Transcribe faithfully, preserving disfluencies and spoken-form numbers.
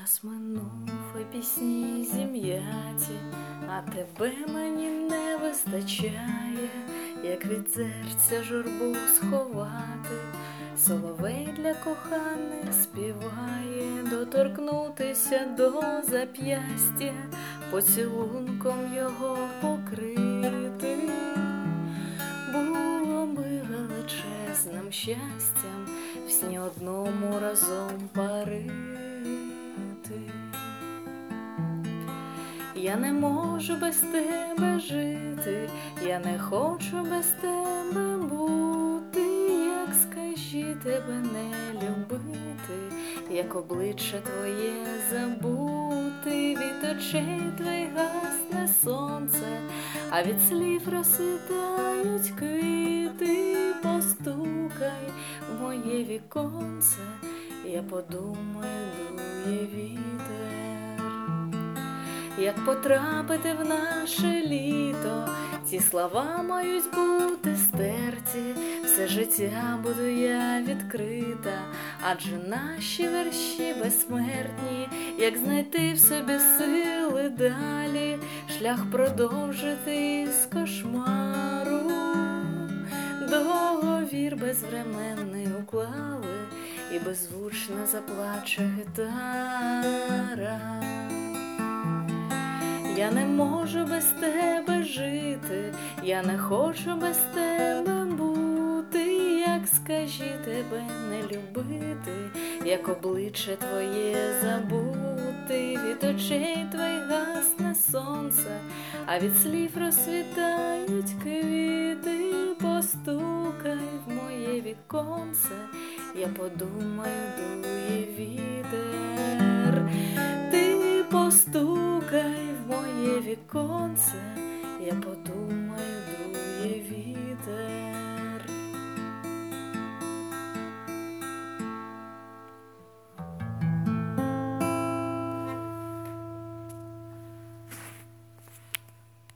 Час минув, і пісні зім'яті, а тебе мені не вистачає, як від серця журбу сховати. Соловей для коханих співає, доторкнутися до зап'ястя, поцілунком його покрити. Було би величезним щастям в сні одному разом парити. Я не можу без тебе жити, я не хочу без тебе бути, як скажі тебе не любити, як обличчя твоє забути, від очей твоїх гасне сонце, а від слів розсвітають квіти. Постукай в моє віконце, я подумаю, дує вітер. Як потрапити в наше літо, ці слова мають бути стерті, все життя буду я відкрита, адже наші вірші безсмертні, як знайти в собі сили далі, шлях продовжити з кошмару. Договір безвременний уклали, і беззвучно заплаче гітара. Я не можу без тебе жити, я не хочу без тебе бути, як скажі тебе не любити, як обличчя твоє забути, від очей твоїх гасне сонце, а від слів розсвітають квіти. Постукай в моє віконце, я подумаю, дує вітер. Ти постукай в моє віконце, я подумаю.